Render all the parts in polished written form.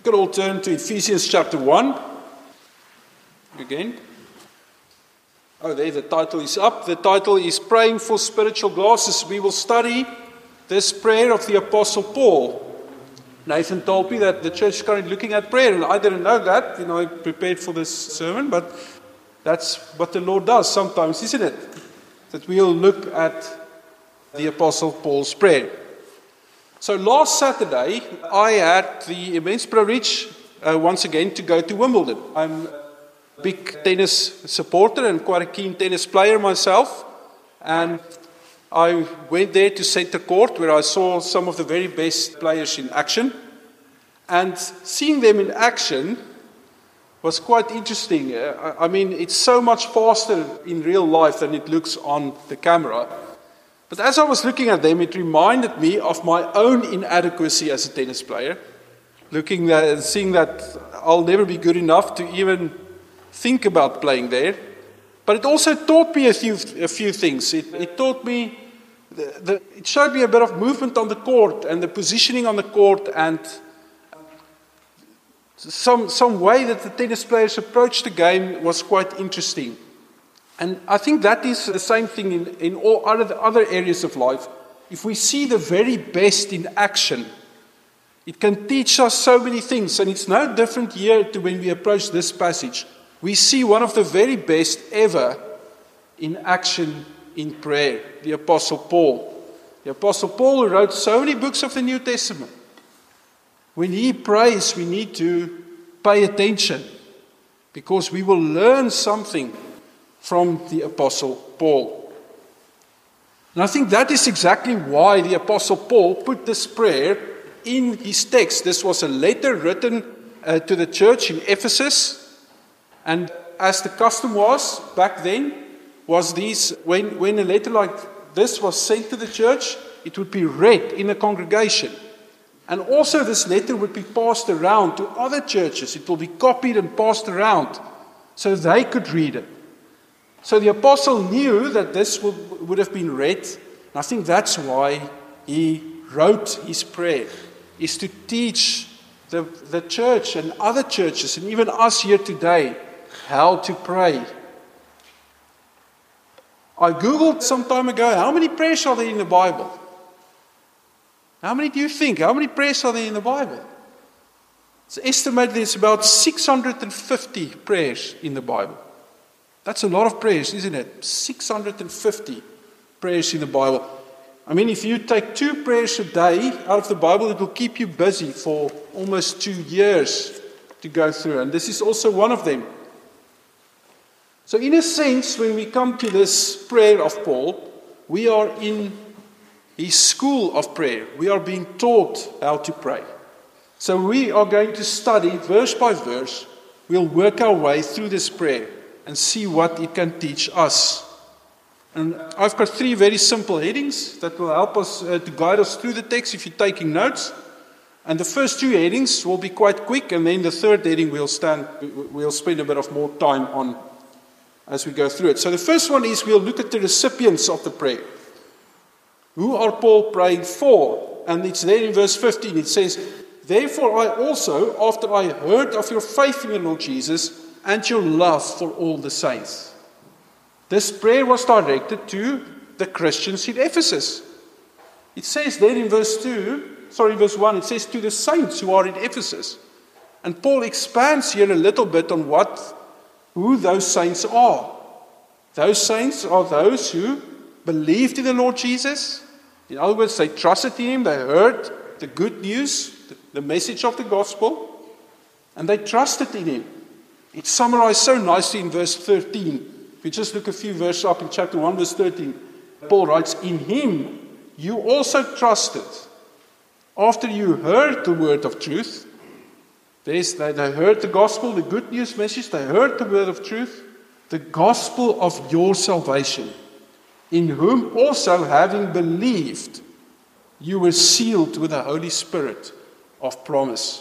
could all turn to Ephesians chapter 1. Again. Oh, there the title is up. The title is Praying for Spiritual Glasses. We will study this prayer of the Apostle Paul. Nathan told me that the church is currently looking at prayer, and I didn't know that. I prepared for this sermon, but that's what the Lord does sometimes, isn't it? That we'll look at the Apostle Paul's prayer. So last Saturday, I had the immense privilege once again to go to Wimbledon. I'm a big tennis supporter and quite a keen tennis player myself. And I went there to Centre Court where I saw some of the very best players in action. And seeing them in action was quite interesting. It's so much faster in real life than it looks on the camera. But as I was looking at them, it reminded me of my own inadequacy as a tennis player. Seeing that I'll never be good enough to even think about playing there. But it also taught me a few things. It taught me, it showed me a bit of movement on the court and the positioning on the court and some way that the tennis players approached the game was quite interesting. And I think that is the same thing in all other areas of life. If we see the very best in action, it can teach us so many things. And it's no different here to when we approach this passage. We see one of the very best ever in action in prayer, the Apostle Paul. The Apostle Paul wrote so many books of the New Testament. When he prays, we need to pay attention because we will learn something from the Apostle Paul. And I think that is exactly why the Apostle Paul put this prayer in his text. This was a letter written to the church in Ephesus. And as the custom was back then, when a letter like this was sent to the church, it would be read in the congregation. And also this letter would be passed around to other churches. It will be copied and passed around so they could read it. So the apostle knew that this would have been read. And I think that's why he wrote his prayer, is to teach the church and other churches and even us here today how to pray. I Googled some time ago, how many prayers are there in the Bible? How many do you think? How many prayers are there in the Bible? It's estimated there's about 650 prayers in the Bible. That's a lot of prayers, isn't it? 650 prayers in the Bible. If you take 2 prayers a day out of the Bible, it will keep you busy for almost 2 years to go through. And this is also one of them. So in a sense, when we come to this prayer of Paul, we are in his school of prayer. We are being taught how to pray. So we are going to study verse by verse. We'll work our way through this prayer and see what it can teach us. And I've got 3 very simple headings that will help us to guide us through the text if you're taking notes. And the first 2 headings will be quite quick, and then the third heading we'll spend a bit of more time on as we go through it. So the first one is we'll look at the recipients of the prayer. Who are Paul praying for? And it's there in verse 15. It says, "Therefore I also, after I heard of your faith in the Lord Jesus, and your love for all the saints." This prayer was directed to the Christians in Ephesus. It says there in verse 1, it says to the saints who are in Ephesus. And Paul expands here a little bit on who those saints are. Those saints are those who believed in the Lord Jesus. In other words, they trusted in him, they heard the good news, the message of the gospel, and they trusted in him. It's summarized so nicely in verse 13. If you just look a few verses up in chapter 1, verse 13, Paul writes, "In him you also trusted, after you heard the word of truth." They heard the gospel, the good news message, they heard the word of truth, the gospel of your salvation, in whom also having believed, you were sealed with the Holy Spirit of promise.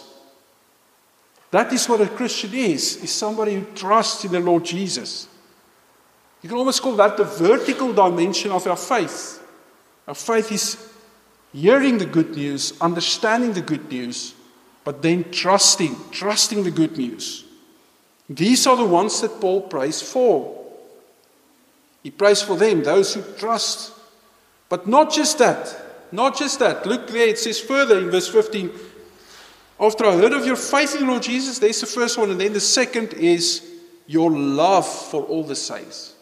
That is what a Christian is somebody who trusts in the Lord Jesus. You can almost call that the vertical dimension of our faith. Our faith is hearing the good news, understanding the good news, but then trusting the good news. These are the ones that Paul prays for. He prays for them, those who trust. But not just that. Look there, it says further in verse 15, after I heard of your faith in the Lord Jesus, there's the first one, and then the second is your love for all the saints.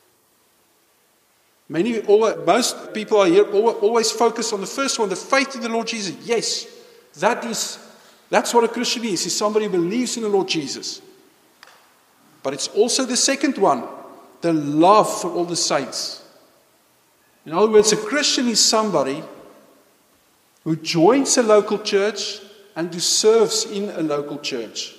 Most people are here always focus on the first one, the faith in the Lord Jesus. Yes, that's what a Christian is somebody who believes in the Lord Jesus. But it's also the second one, the love for all the saints. In other words, a Christian is somebody who joins a local church and who serves in a local church.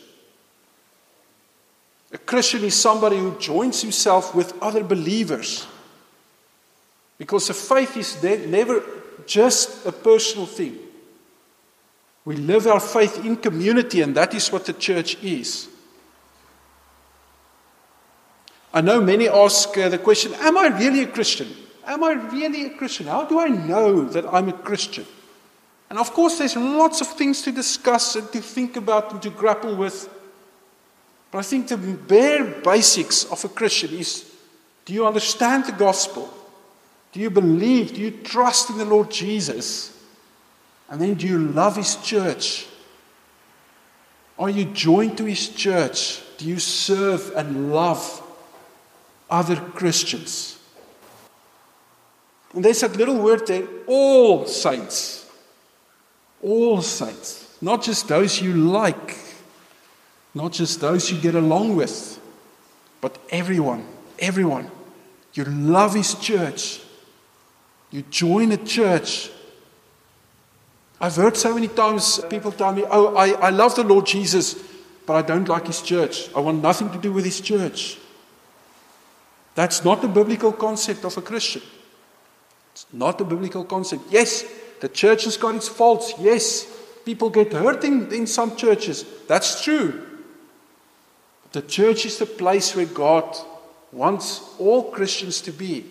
A Christian is somebody who joins himself with other believers. Because the faith is never just a personal thing. We live our faith in community, and that is what the church is. I know many ask the question, am I really a Christian? Am I really a Christian? How do I know that I'm a Christian? And of course, there's lots of things to discuss and to think about and to grapple with. But I think the bare basics of a Christian is, do you understand the gospel? Do you believe? Do you trust in the Lord Jesus? And then do you love His church? Are you joined to His church? Do you serve and love other Christians? And there's that little word there, all saints. All saints. Not just those you like. Not just those you get along with. But everyone. Everyone. You love His church. You join a church. I've heard so many times people tell me, I love the Lord Jesus, but I don't like His church. I want nothing to do with His church. That's not the biblical concept of a Christian. It's not a biblical concept. Yes, the church has got its faults. Yes, people get hurt in some churches. That's true. But the church is the place where God wants all Christians to be.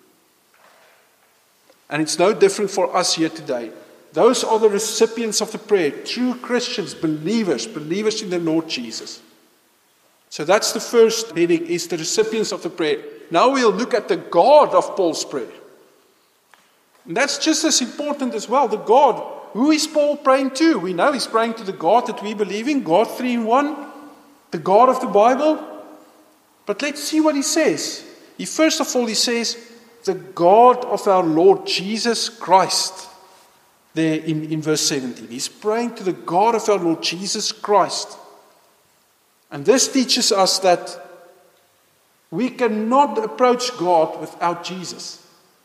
And it's no different for us here today. Those are the recipients of the prayer. True Christians, believers in the Lord Jesus. So that's the first heading, is the recipients of the prayer. Now we'll look at the God of Paul's prayer. And that's just as important as well. The God. Who is Paul praying to? We know he's praying to the God that we believe in. God 3 in 1. The God of the Bible. But let's see what he says. First of all, he says, the God of our Lord Jesus Christ. There in verse 17. He's praying to the God of our Lord Jesus Christ. And this teaches us that we cannot approach God without Jesus.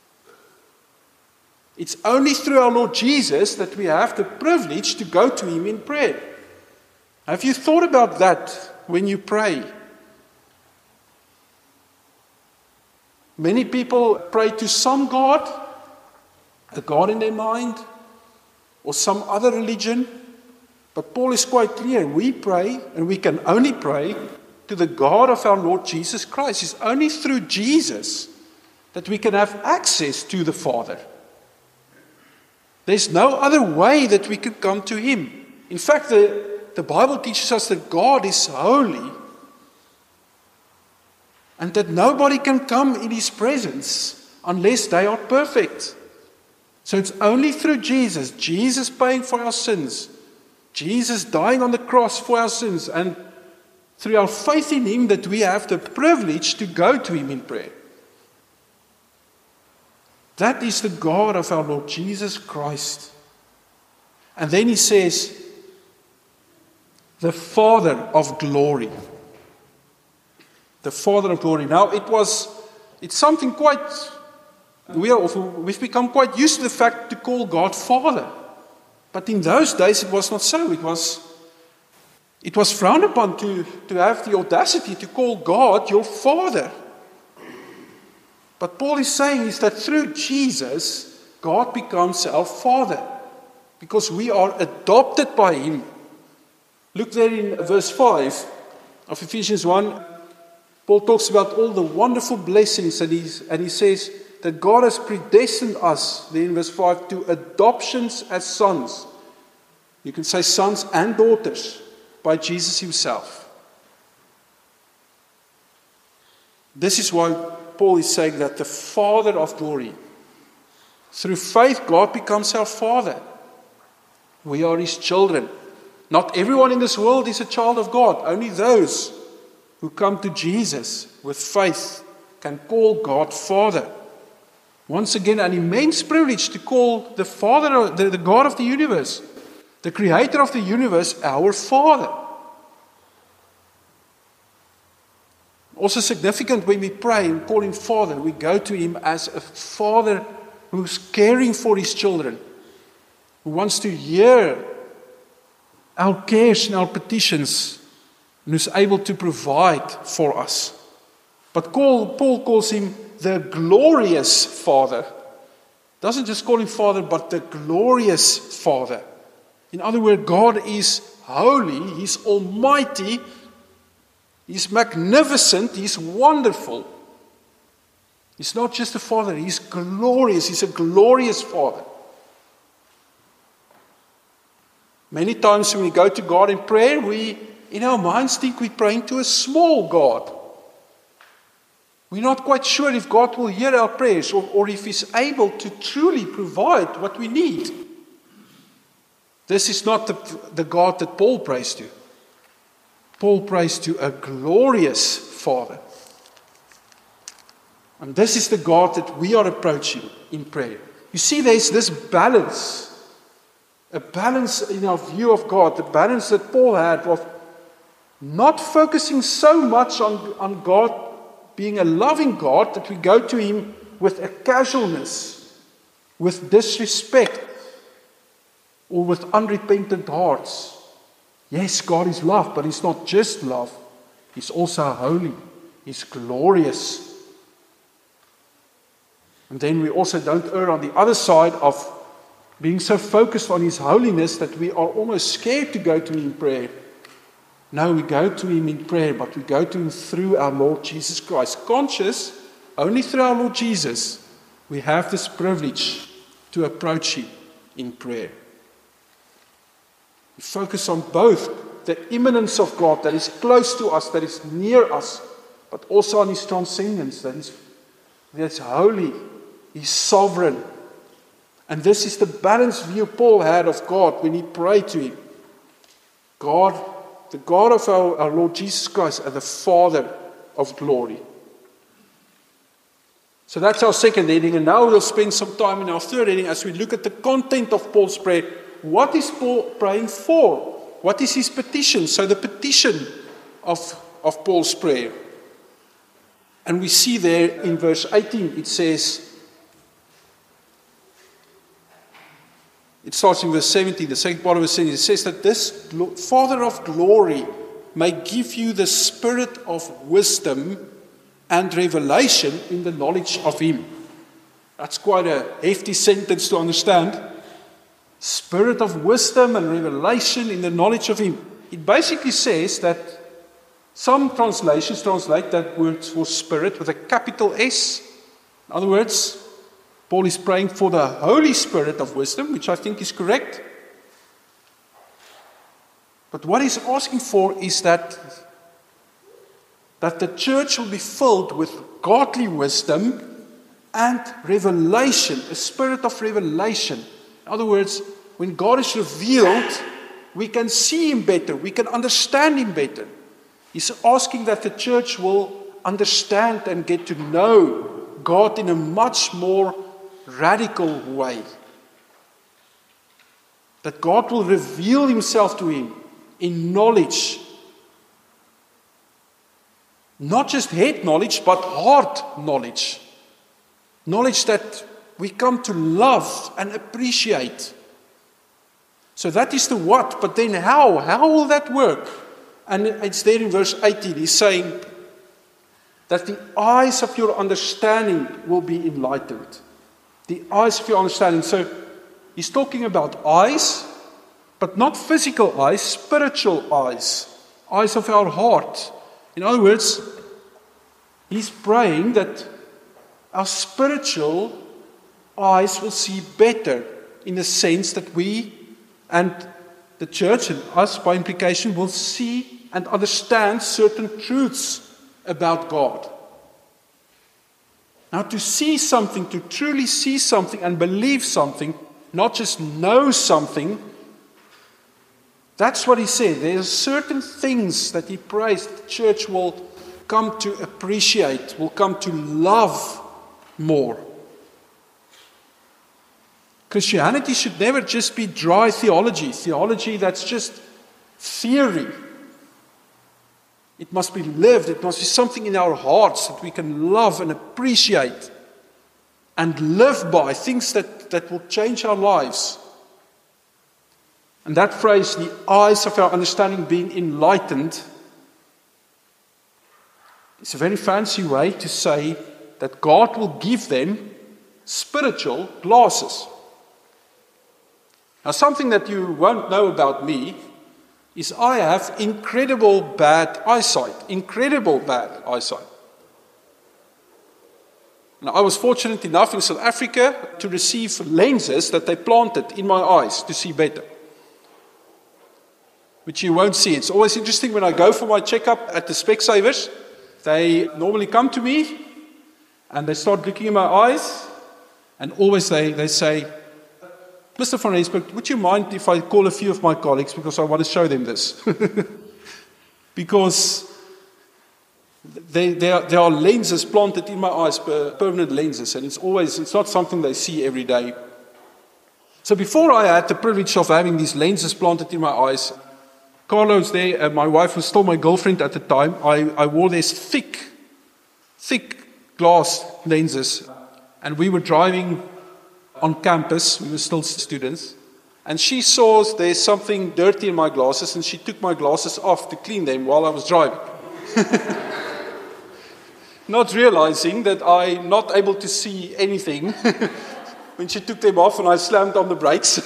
It's only through our Lord Jesus that we have the privilege to go to Him in prayer. Have you thought about that when you pray? Many people pray to some God, a God in their mind, or some other religion. But Paul is quite clear. We pray, and we can only pray to the God of our Lord Jesus Christ. It's only through Jesus that we can have access to the Father. There's no other way that we could come to Him. In fact, the Bible teaches us that God is holy and that nobody can come in His presence unless they are perfect. So it's only through Jesus, Jesus paying for our sins, Jesus dying on the cross for our sins, and through our faith in Him that we have the privilege to go to Him in prayer. That is the God of our Lord Jesus Christ. And then he says, the Father of glory. The Father of glory. Now it's something quite, we've become quite used to the fact to call God Father. But in those days it was not so. It was frowned upon to have the audacity to call God your Father. But Paul is saying is that through Jesus, God becomes our Father. Because we are adopted by Him. Look there in verse 5 of Ephesians 1. Paul talks about all the wonderful blessings and he says that God has predestined us, there in verse 5, to adoptions as sons. You can say sons and daughters by Jesus himself. This is why Paul is saying that the Father of glory, through faith, God becomes our Father. We are his children. Not everyone in this world is a child of God. Only those who come to Jesus with faith can call God Father. Once again, an immense privilege to call the Father, the God of the universe, the Creator of the universe, our Father. Also significant when we pray and call him Father, we go to him as a father who's caring for his children, who wants to hear our cares and our petitions, and who's able to provide for us. But Paul calls him the glorious Father. Doesn't just call him Father, but the glorious Father. In other words, God is holy, he's almighty, he's magnificent, he's wonderful. He's not just a Father, he's glorious, he's a glorious Father. Many times when we go to God in prayer, we, in our minds, think we're praying to a small God. We're not quite sure if God will hear our prayers or if he's able to truly provide what we need. This is not the God that Paul prays to. Paul prays to a glorious Father. And this is the God that we are approaching in prayer. You see, there's this balance. A balance in our view of God. The balance that Paul had of not focusing so much on God being a loving God that we go to him with a casualness, with disrespect, or with unrepentant hearts. Yes, God is love, but he's not just love. He's also holy. He's glorious. And then we also don't err on the other side of being so focused on his holiness that we are almost scared to go to him in prayer. No, we go to him in prayer, but we go to him through our Lord Jesus Christ. Conscious, only through our Lord Jesus, we have this privilege to approach him in prayer. We focus on both the immanence of God that is close to us, that is near us, but also on his transcendence, that is holy, he's sovereign. And this is the balanced view Paul had of God when he prayed to him. God, the God of our Lord Jesus Christ, and the Father of glory. So that's our second heading, and now we'll spend some time in our third heading as we look at the content of Paul's prayer. What is Paul praying for? What is his petition? So the petition of Paul's prayer. And we see there in verse 18, it says, it starts in verse 17, the second part of verse 17, it says that this Father of glory may give you the spirit of wisdom and revelation in the knowledge of him. That's quite a hefty sentence to understand. Spirit of wisdom and revelation in the knowledge of him. It basically says that some translations translate that word for spirit with a capital S. In other words, Paul is praying for the Holy Spirit of wisdom, which I think is correct. But what he's asking for is that the church will be filled with godly wisdom and revelation, a spirit of revelation. In other words, when God is revealed, we can see him better, we can understand him better. He's asking that the church will understand and get to know God in a much more radical way. That God will reveal himself to him in knowledge. Not just head knowledge, but heart knowledge. Knowledge that we come to love and appreciate. So that is the what, but then how? How will that work? And it's there in verse 18. He's saying that the eyes of your understanding will be enlightened. The eyes of your understanding. So he's talking about eyes, but not physical eyes, spiritual eyes. Eyes of our heart. In other words, he's praying that our spiritual eyes will see better, in the sense that we, and the church, and us by implication, will see and understand certain truths about God. Now, to see something, to truly see something and believe something, not just know something, that's what he said. There are certain things that he prays the church will come to appreciate, will come to love more. Christianity should never just be dry theology that's just theory. It must be lived. It must be something in our hearts that we can love and appreciate and live by, things that will change our lives. And that phrase, the eyes of our understanding being enlightened, is a very fancy way to say that God will give them spiritual glasses. Now, something that you won't know about me is I have incredible bad eyesight. Now, I was fortunate enough in South Africa to receive lenses that they planted in my eyes to see better, which you won't see. It's always interesting when I go for my checkup at the Specsavers. They normally come to me and they start looking in my eyes, and always they say, Mr. van Rensburg, would you mind if I call a few of my colleagues because I want to show them this? Because there are lenses planted in my eyes, permanent lenses, and it's not something they see every day. So before I had the privilege of having these lenses planted in my eyes, Carlo's there, my wife was still my girlfriend at the time. I wore these thick glass lenses, and we were driving on campus. We were still students, and she saw there's something dirty in my glasses, and she took my glasses off to clean them while I was driving. Not realizing that I'm not able to see anything when she took them off and I slammed on the brakes.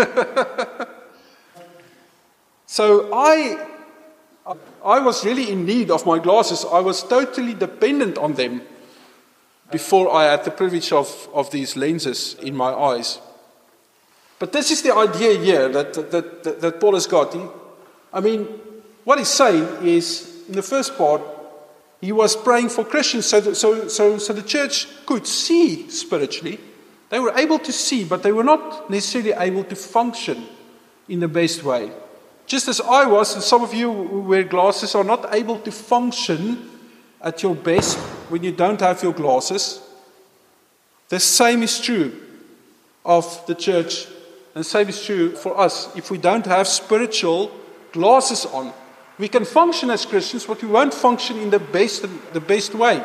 So I was really in need of my glasses. I was totally dependent on them before I had the privilege of these lenses in my eyes. But this is the idea here that Paul has got. What he's saying is, in the first part, he was praying for Christians so the church could see spiritually. They were able to see, but they were not necessarily able to function in the best way. Just as I was, and some of you who wear glasses are not able to function at your best when you don't have your glasses. The same is true of the church, and the same is true for us. If we don't have spiritual glasses on, we can function as Christians, but we won't function in the best way.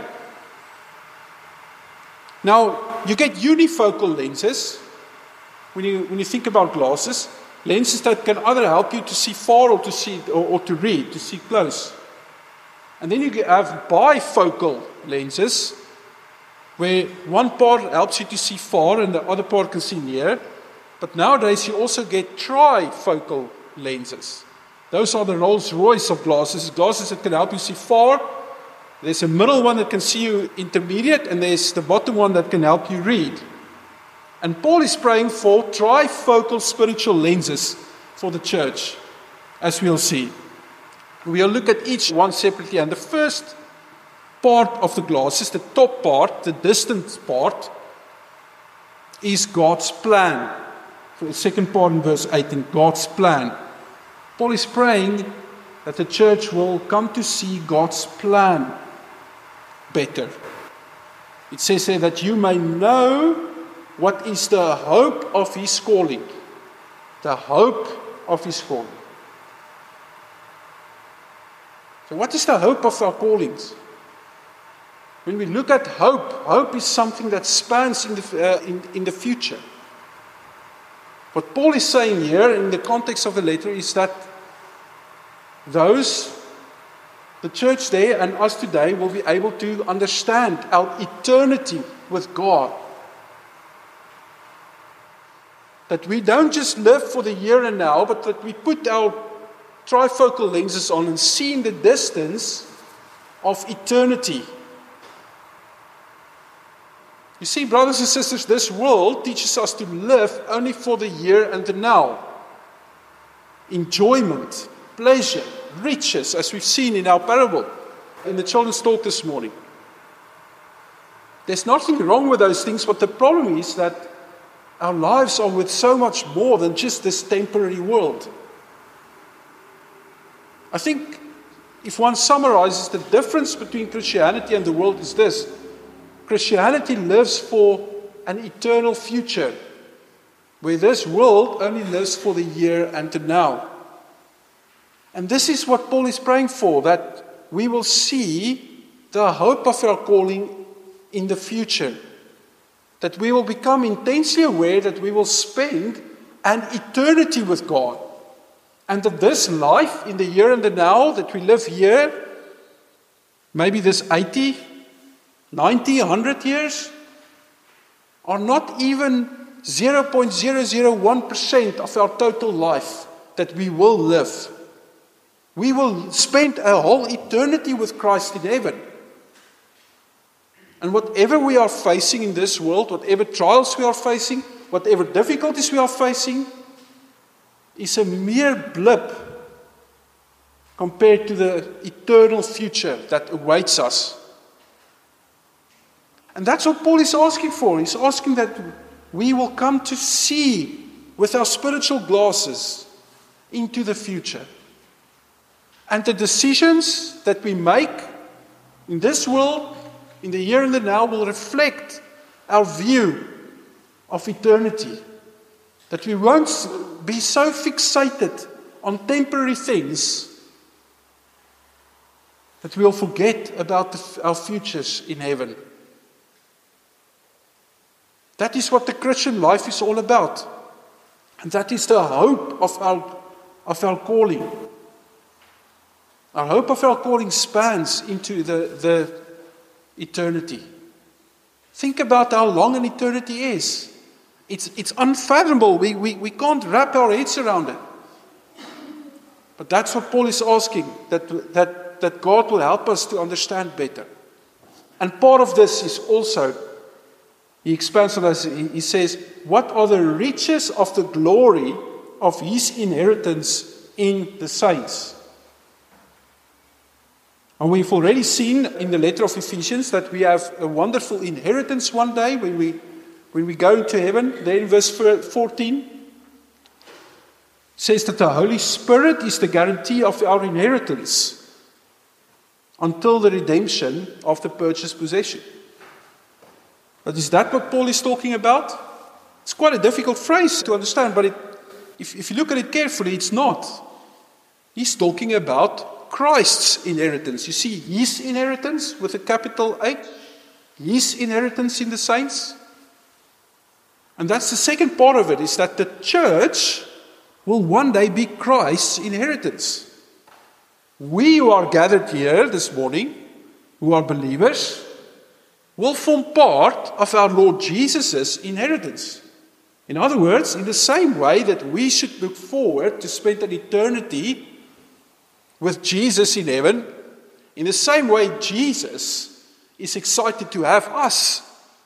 Now, you get unifocal lenses when you think about glasses. Lenses that can either help you to see far or to see or to read, to see close. And then you have bifocal lenses, where one part helps you to see far and the other part can see near. But nowadays you also get trifocal lenses. Those are the Rolls Royce of glasses that can help you see far. There's a middle one that can see you intermediate, and there's the bottom one that can help you read. And Paul is praying for trifocal spiritual lenses for the church, as we'll see. We'll look at each one separately, and the first part of the glasses, the top part, the distant part, is God's plan. For the second part in verse 18, God's plan. Paul is praying that the church will come to see God's plan better. It says there that you may know what is the hope of his calling. The hope of his calling. So what is the hope of our callings? When we look at hope is something that spans in the future. What Paul is saying here in the context of the letter is that the church there and us today will be able to understand our eternity with God. That we don't just live for the here and now, but that we put our trifocal lenses on and see in the distance of eternity. You see, brothers and sisters, this world teaches us to live only for the here and the now. enjoyment, pleasure, riches, as we've seen in our parable, in the children's talk this morning. There's nothing wrong with those things, but the problem is that our lives are with so much more than just this temporary world. I think if one summarizes the difference between Christianity and the world is this: Christianity lives for an eternal future, where this world only lives for the here and the now. And this is what Paul is praying for, that we will see the hope of our calling in the future. That we will become intensely aware that we will spend an eternity with God. And that this life in the here and the now that we live here, maybe this 80, 90, 100 years, are not even 0.001% of our total life that we will live. We will spend a whole eternity with Christ in heaven. And whatever we are facing in this world, whatever trials we are facing, whatever difficulties we are facing, is a mere blip compared to the eternal future that awaits us. And that's what Paul is asking for. He's asking that we will come to see with our spiritual glasses into the future. And the decisions that we make in this world, in the here and the now, will reflect our view of eternity. That we won't be so fixated on temporary things that we'll forget about our futures in heaven. That is what the Christian life is all about. And that is the hope of our calling. Our hope of our calling spans into the eternity. Think about how long an eternity is. It's unfathomable. We can't wrap our heads around it. But that's what Paul is asking, that God will help us to understand better. And part of this is also, he expands on us, he says, what are the riches of the glory of his inheritance in the saints? And we've already seen in the letter of Ephesians that we have a wonderful inheritance one day when we go into heaven. There in verse 14, it says that the Holy Spirit is the guarantee of our inheritance until the redemption of the purchased possession. But is that what Paul is talking about? It's quite a difficult phrase to understand, but if you look at it carefully, it's not. He's talking about Christ's inheritance. You see, his inheritance with a capital H, his inheritance in the saints. And that's the second part of it, is that the church will one day be Christ's inheritance. We who are gathered here this morning, who are believers, will form part of our Lord Jesus' inheritance. In other words, in the same way that we should look forward to spend an eternity with Jesus in heaven, in the same way Jesus is excited to have us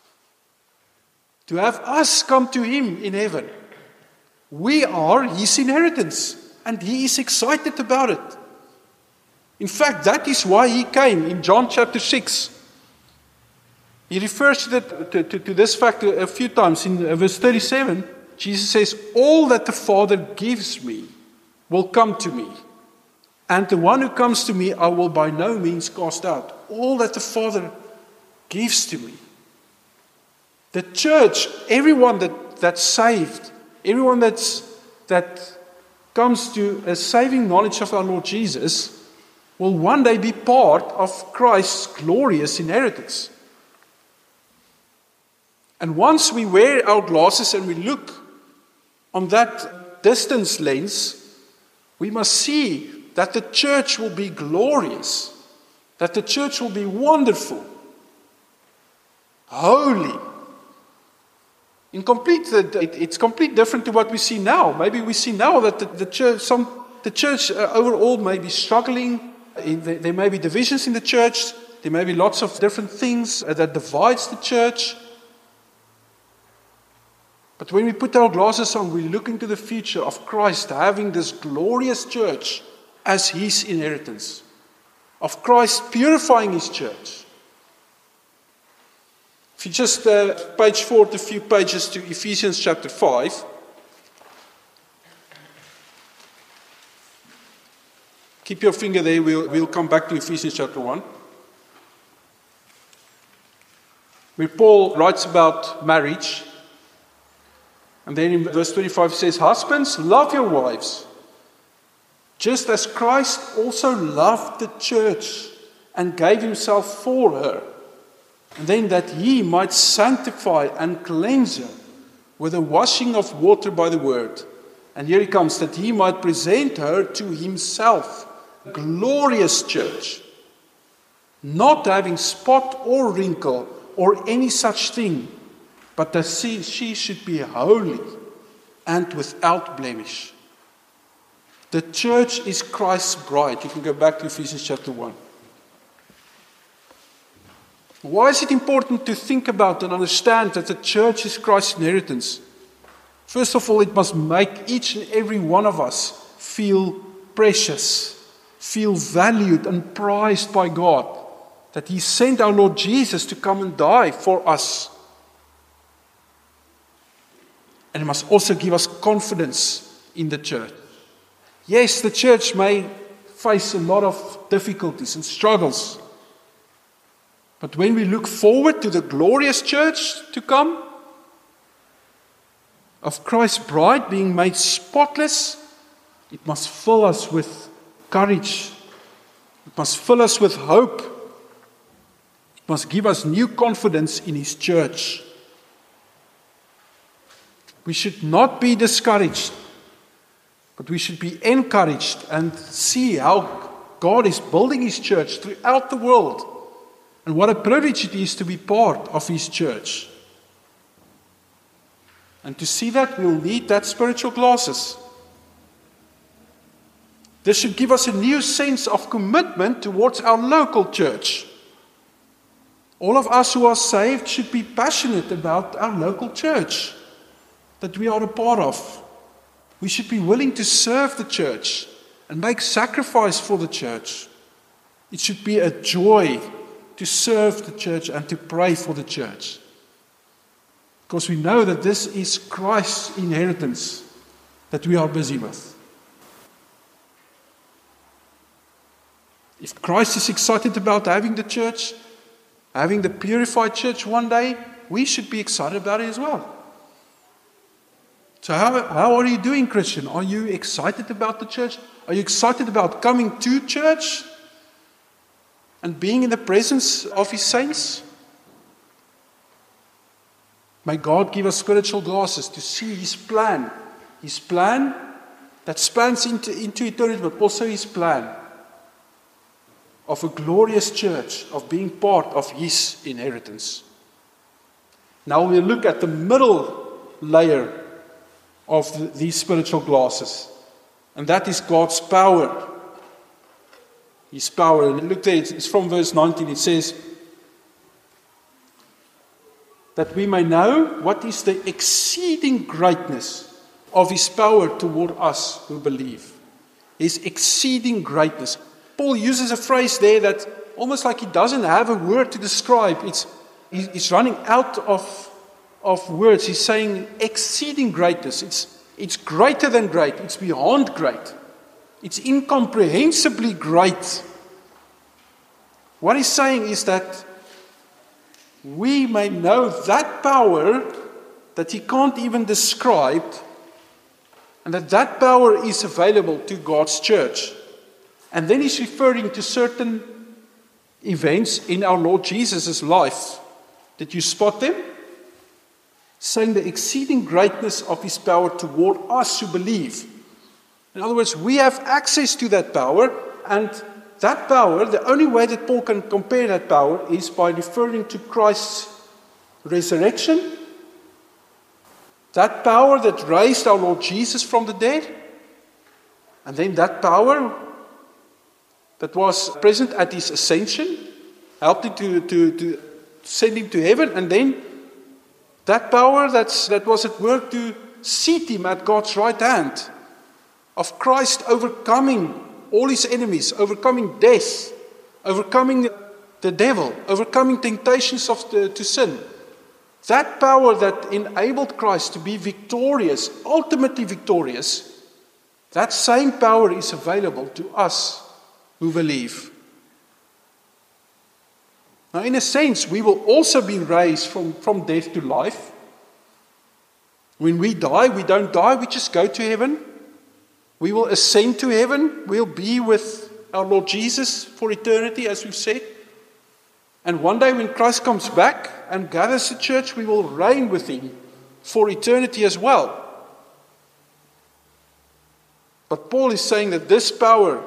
come to him in heaven. We are his inheritance, and he is excited about it. In fact, that is why he came in John chapter 6. He refers to this fact a few times. In verse 37, Jesus says, all that the Father gives me will come to me. And the one who comes to me, I will by no means cast out. All that the Father gives to me. The church, everyone that's saved, everyone that comes to a saving knowledge of our Lord Jesus, will one day be part of Christ's glorious inheritance. And once we wear our glasses and we look on that distance lens, we must see that the church will be glorious, that the church will be wonderful, holy. It's completely different to what we see now. Maybe we see now that the church overall may be struggling. There may be divisions in the church. There may be lots of different things that divides the church. But when we put our glasses on, we look into the future of Christ having this glorious church as his inheritance, of Christ purifying his church. If you just page forward a few pages to Ephesians chapter 5. Keep your finger there, we'll come back to Ephesians chapter 1. Where Paul writes about marriage. And then in verse 25 it says, "Husbands, love your wives, just as Christ also loved the church and gave himself for her. And then that he might sanctify and cleanse her with the washing of water by the word. And here he comes, that he might present her to himself, a glorious church, not having spot or wrinkle or any such thing, but that she should be holy and without blemish." The church is Christ's bride. You can go back to Ephesians chapter 1. Why is it important to think about and understand that the church is Christ's inheritance? First of all, it must make each and every one of us feel precious, feel valued and prized by God, that he sent our Lord Jesus to come and die for us. And it must also give us confidence in the church. Yes, the church may face a lot of difficulties and struggles. But when we look forward to the glorious church to come, of Christ's bride being made spotless, it must fill us with courage. It must fill us with hope. It must give us new confidence in his church. We should not be discouraged, but we should be encouraged and see how God is building his church throughout the world. And what a privilege it is to be part of his church. And to see that, we'll need that spiritual glasses. This should give us a new sense of commitment towards our local church. All of us who are saved should be passionate about our local church that we are a part of. We should be willing to serve the church and make sacrifice for the church. It should be a joy to serve the church and to pray for the church. Because we know that this is Christ's inheritance that we are busy with. If Christ is excited about having the church, having the purified church one day, we should be excited about it as well. So how are you doing, Christian? Are you excited about the church? Are you excited about coming to church and being in the presence of his saints? May God give us spiritual glasses to see his plan that spans into eternity, but also his plan of a glorious church, of being part of his inheritance. Now we'll look at the middle layer of these spiritual glasses, and that is God's power. His power. And look there, it's from verse 19. It says, that we may know what is the exceeding greatness of his power toward us who believe. His exceeding greatness. Paul uses a phrase there that almost like he doesn't have a word to describe. He's running out of words. He's saying exceeding greatness. It's greater than great. It's beyond great. It's incomprehensibly great. What he's saying is that we may know that power that he can't even describe, and that power is available to God's church. And then he's referring to certain events in our Lord Jesus' life. Did you spot them? Saying the exceeding greatness of his power toward us who believe. In other words, we have access to that power, and that power, the only way that Paul can compare that power is by referring to Christ's resurrection. That power that raised our Lord Jesus from the dead. And then that power that was present at his ascension, helped him to send him to heaven. And then That power that was at work to seat him at God's right hand, of Christ overcoming all his enemies, overcoming death, overcoming the devil, overcoming temptations to sin. That power that enabled Christ to be victorious, ultimately victorious, that same power is available to us who believe. Now, in a sense, we will also be raised from death to life. When we die, we don't die, we just go to heaven. We will ascend to heaven. We'll be with our Lord Jesus for eternity, as we've said. And one day when Christ comes back and gathers the church, we will reign with him for eternity as well. But Paul is saying that this power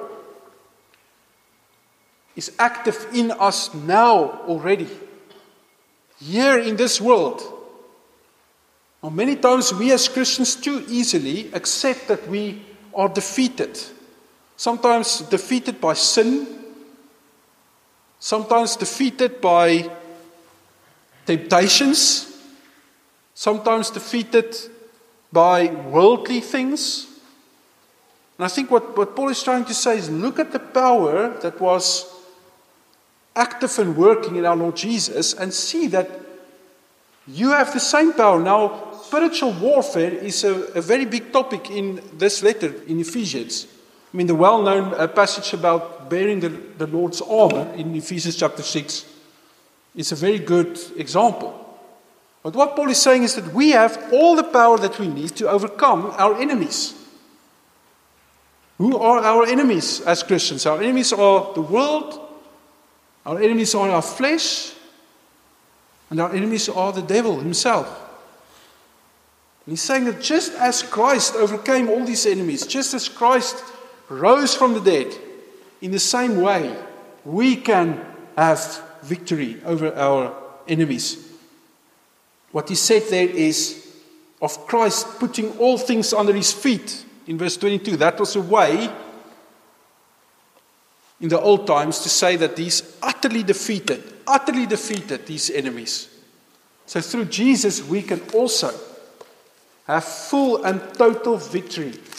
is active in us now already, here in this world. Now, many times we as Christians too easily accept that we are defeated. Sometimes defeated by sin, sometimes defeated by temptations, sometimes defeated by worldly things. And I think what Paul is trying to say is, look at the power that was active and working in our Lord Jesus and see that you have the same power. Now, spiritual warfare is a very big topic in this letter in Ephesians. I mean, the well-known passage about bearing the Lord's armor in Ephesians chapter 6 is a very good example. But what Paul is saying is that we have all the power that we need to overcome our enemies. Who are our enemies as Christians? Our enemies are the world, our enemies are our flesh, and our enemies are the devil himself. And he's saying that just as Christ overcame all these enemies, just as Christ rose from the dead, in the same way, we can have victory over our enemies. What he said there is of Christ putting all things under his feet. In verse 22, that was a way in the old times to say that he's utterly defeated these enemies. So through Jesus, we can also have full and total victory. It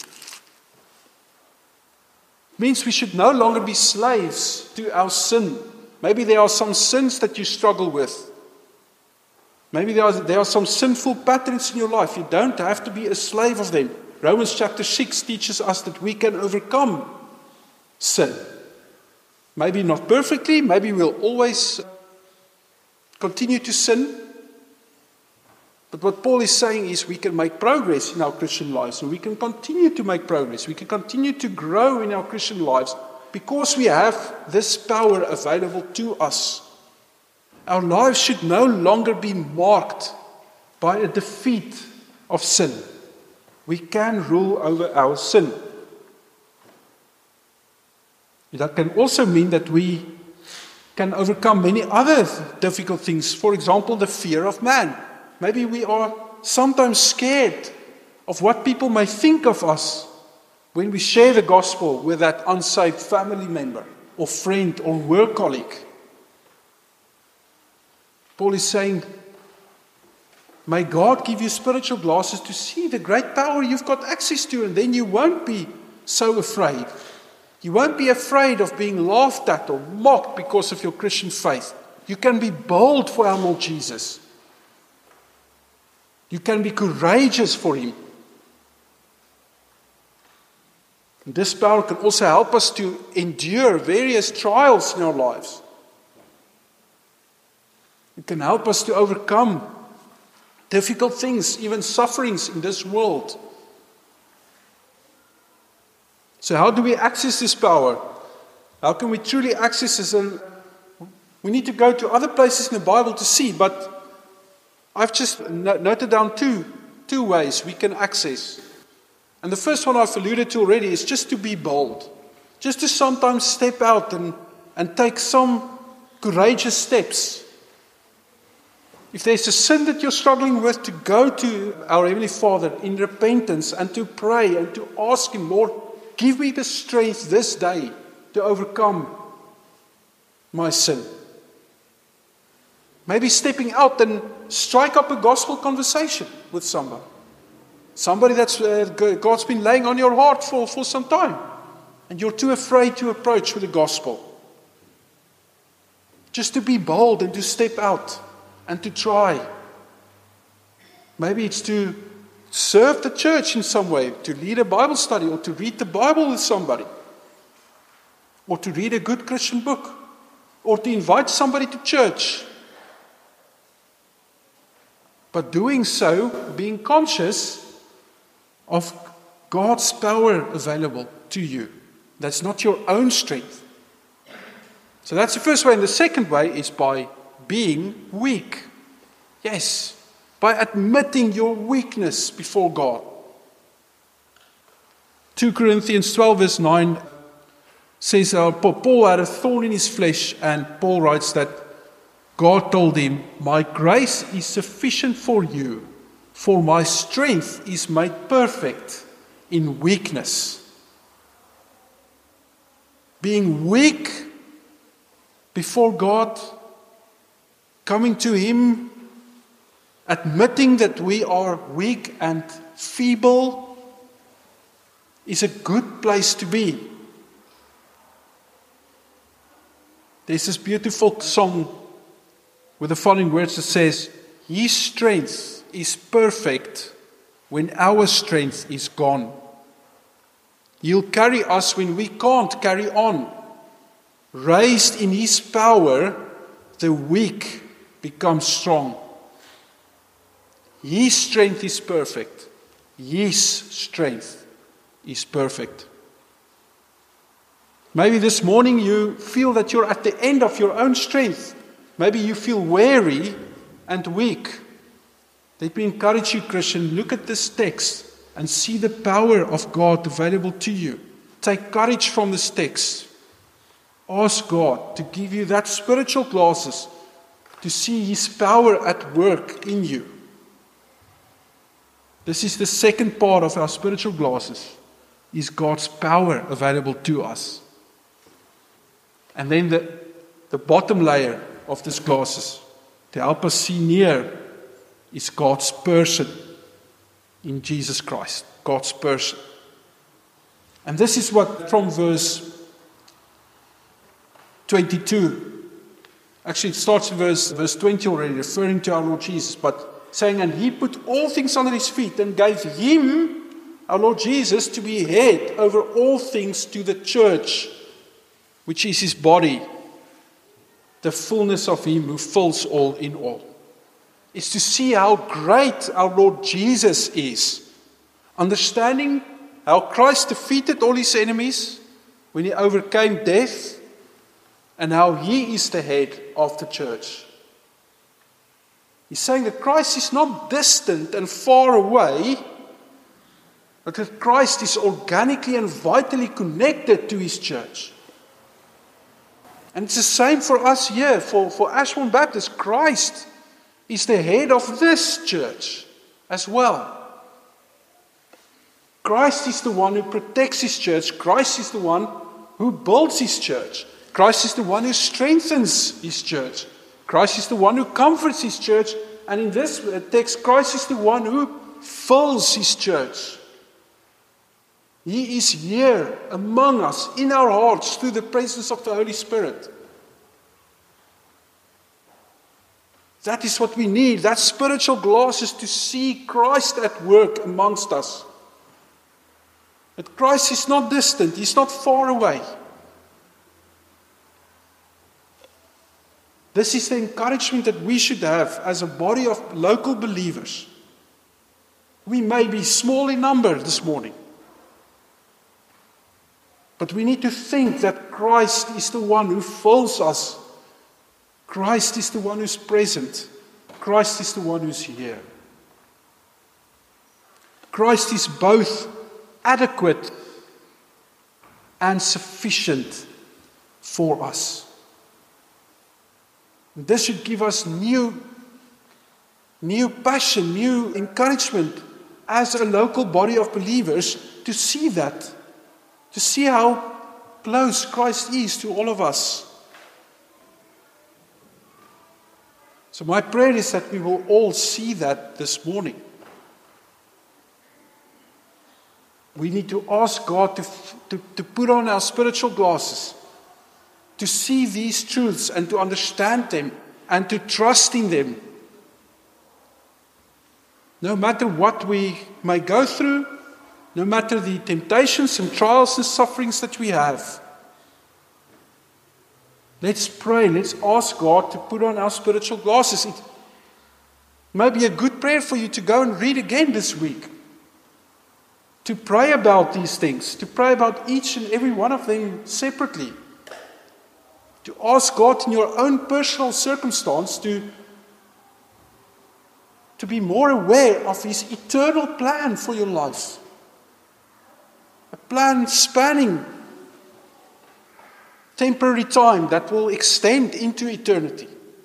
means we should no longer be slaves to our sin. Maybe there are some sins that you struggle with. Maybe there are some sinful patterns in your life. You don't have to be a slave of them. Romans chapter 6 teaches us that we can overcome sin. Maybe not perfectly, maybe we'll always continue to sin. But what Paul is saying is we can make progress in our Christian lives, and we can continue to make progress. We can continue to grow in our Christian lives because we have this power available to us. Our lives should no longer be marked by a defeat of sin. We can rule over our sin. That can also mean that we can overcome many other difficult things. For example, the fear of man. Maybe we are sometimes scared of what people may think of us when we share the gospel with that unsaved family member or friend or work colleague. Paul is saying, may God give you spiritual glasses to see the great power you've got access to, and then you won't be so afraid. You won't be afraid of being laughed at or mocked because of your Christian faith. You can be bold for our Lord Jesus. You can be courageous for him. And this power can also help us to endure various trials in our lives. It can help us to overcome difficult things, even sufferings in this world. So how do we access this power? How can we truly access this? And we need to go to other places in the Bible to see, but I've just noted down two ways we can access. And the first one I've alluded to already is just to be bold. Just to sometimes step out and take some courageous steps. If there's a sin that you're struggling with, to go to our Heavenly Father in repentance and to pray and to ask Him, Lord, give me the strength this day to overcome my sin. Maybe stepping out and strike up a gospel conversation with somebody. Somebody that's God's been laying on your heart for some time. And you're too afraid to approach with the gospel. Just to be bold and to step out and to try. Maybe it's to serve the church in some way, to lead a Bible study or to read the Bible with somebody. Or to read a good Christian book. Or to invite somebody to church. But doing so, being conscious of God's power available to you. That's not your own strength. So that's the first way. And the second way is by being weak. Yes, by admitting your weakness before God. 2 Corinthians 12 verse 9 says Paul had a thorn in his flesh, and Paul writes that God told him, "My grace is sufficient for you, for my strength is made perfect in weakness." Being weak before God, coming to Him, admitting that we are weak and feeble, is a good place to be. There's this beautiful song with the following words that says, "His strength is perfect when our strength is gone. He'll carry us when we can't carry on. Raised in His power, the weak become strong." His strength is perfect. His strength is perfect. Maybe this morning you feel that you're at the end of your own strength. Maybe you feel weary and weak. Let me encourage you, Christian, look at this text and see the power of God available to you. Take courage from this text. Ask God to give you that spiritual glasses to see His power at work in you. This is the second part of our spiritual glasses, is God's power available to us. And then the bottom layer of this glasses, to help us see near, is God's person in Jesus Christ. God's person. And this is what from verse 22, actually it starts in verse 20 already, referring to our Lord Jesus, but saying, "And He put all things under His feet and gave Him," our Lord Jesus, "to be head over all things to the church, which is His body, the fullness of Him who fills all in all." It's to see how great our Lord Jesus is. Understanding how Christ defeated all His enemies when He overcame death, and how He is the head of the church. He's saying that Christ is not distant and far away, but that Christ is organically and vitally connected to His church. And it's the same for us here, for Ashbourne Baptist. Christ is the head of this church as well. Christ is the one who protects His church. Christ is the one who builds His church. Christ is the one who strengthens His church. Christ is the one who comforts His church. And in this text, Christ is the one who fills His church. He is here among us, in our hearts, through the presence of the Holy Spirit. That is what we need. That spiritual glasses to see Christ at work amongst us. But Christ is not distant. He's not far away. This is the encouragement that we should have as a body of local believers. We may be small in number this morning, but we need to think that Christ is the one who fills us. Christ is the one who's present. Christ is the one who's here. Christ is both adequate and sufficient for us. This should give us new passion, new encouragement as a local body of believers to see that, to see how close Christ is to all of us. So my prayer is that we will all see that this morning. We need to ask God to put on our spiritual glasses, to see these truths and to understand them and to trust in them. No matter what we may go through, no matter the temptations and trials and sufferings that we have, let's pray, let's ask God to put on our spiritual glasses. It may be a good prayer for you to go and read again this week. To pray about these things, to pray about each and every one of them separately. To ask God in your own personal circumstance to be more aware of His eternal plan for your life. A plan spanning temporary time that will extend into eternity.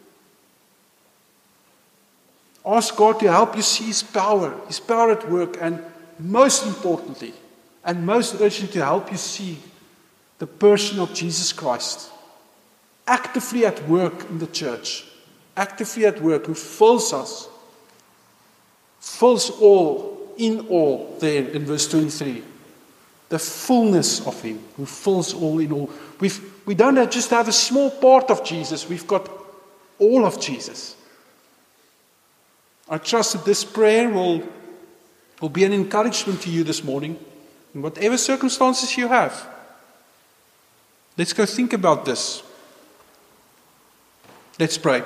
Ask God to help you see His power at work, and most importantly, and most urgent, to help you see the person of Jesus Christ, actively at work in the church, actively at work, who fills us, fills all, in all, there in verse 23. The fullness of Him, who fills all in all. We don't just have a small part of Jesus, we've got all of Jesus. I trust that this prayer will be an encouragement to you this morning, in whatever circumstances you have. Let's go think about this. Let's pray.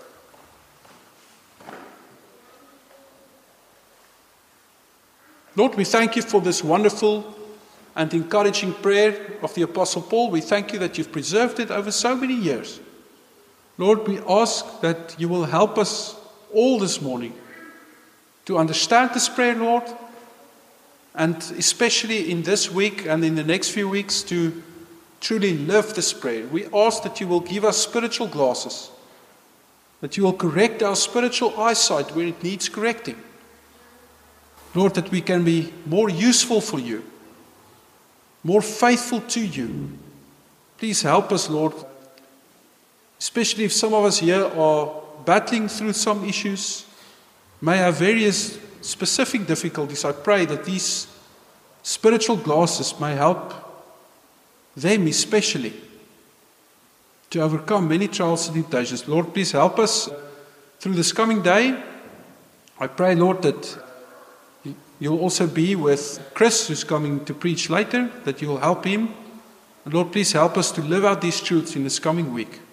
Lord, we thank you for this wonderful and encouraging prayer of the Apostle Paul. We thank you that you've preserved it over so many years. Lord, we ask that you will help us all this morning to understand this prayer, Lord, and especially in this week and in the next few weeks to truly live this prayer. We ask that you will give us spiritual glasses, that you will correct our spiritual eyesight where it needs correcting. Lord, that we can be more useful for you, more faithful to you. Please help us, Lord, especially if some of us here are battling through some issues, may have various specific difficulties. I pray that these spiritual glasses may help them especially to overcome many trials and temptations. Lord, please help us through this coming day. I pray, Lord, that you'll also be with Chris, who's coming to preach later, that you'll help him. And Lord, please help us to live out these truths in this coming week.